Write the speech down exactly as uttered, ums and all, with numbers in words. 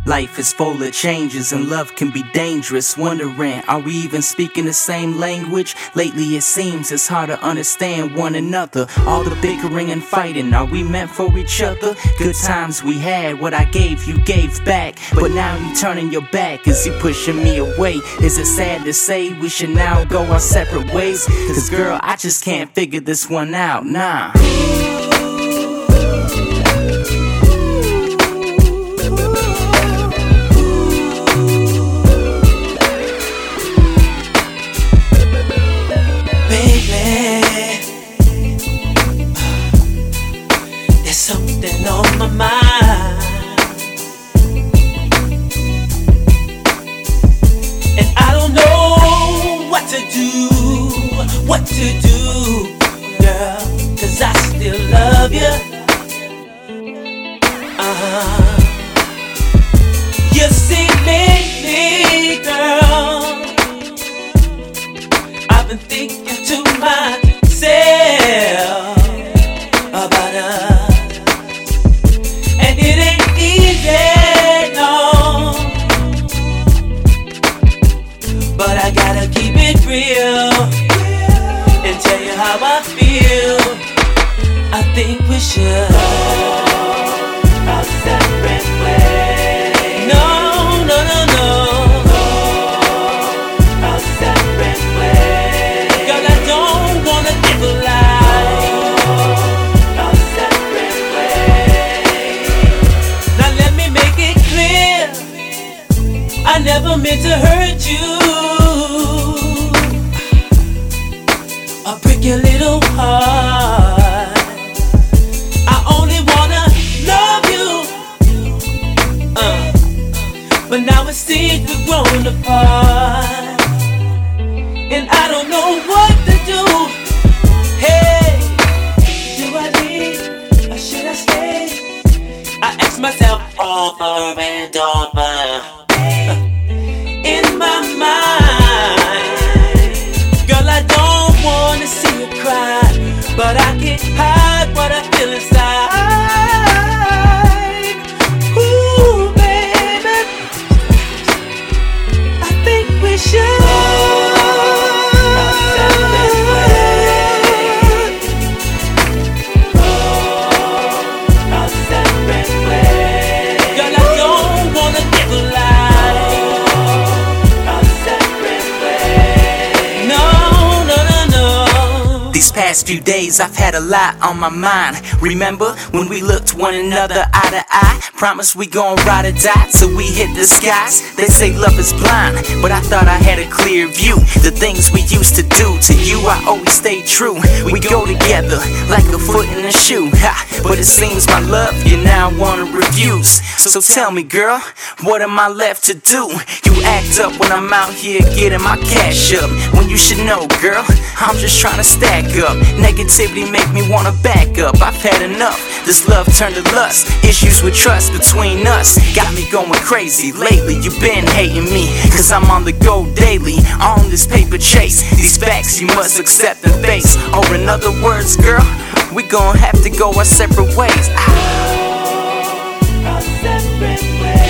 Life is full of changes and love can be dangerous. Wondering, are we even speaking the same language? Lately it seems it's hard to understand one another. All the bickering and fighting, are we meant for each other? Good times we had, what I gave you gave back. But now you turning your back, is you pushing me away? Is it sad to say we should now go our separate ways? Cause girl, I just can't figure this one out, nah. Something on my mind, and I don't know what to do, what to do, girl, cause I still love you. Uh-huh. You see lately, girl, I've been thinking to myself about us. It ain't easy, no, but I gotta keep it real and tell you how I feel. I think we should go our separate ways. No, no, no, no, go our separate ways. Girl, I don't wanna live a lie. I never meant to hurt you or break your little heart. I only wanna love you, uh, but now it seems we've grown apart, and I don't know what to do. Hey, do I leave or should I stay? I ask myself over and over. In my mind, girl, I don't wanna see you cry, but I can't hide what I feel inside. Ooh, baby, I think we should go separate ways. Go our separate ways. Girl, I don't wanna live a lie. These past few days I've had a lot on my mind. Remember when we looked one another eye to eye? Promise we gon' ride or die till we hit the skies. They say love is blind, but I thought I had a clear view. The things we used to do to you, I always stay true. We go together like a foot in a shoe, ha. But it seems my love you now wanna refuse. So tell me girl, what am I left to do? You act up when I'm out here getting my cash up, when you should know girl, I'm just trying to stack up. Negativity make me wanna back up. I've had enough. This love turned to lust. Issues with trust between us got me going crazy. Lately you've been hating me, cause I'm on the go daily, on this paper chase. These facts you must accept and face, or in other words girl, we gon' have to go our separate ways. Our separate ways.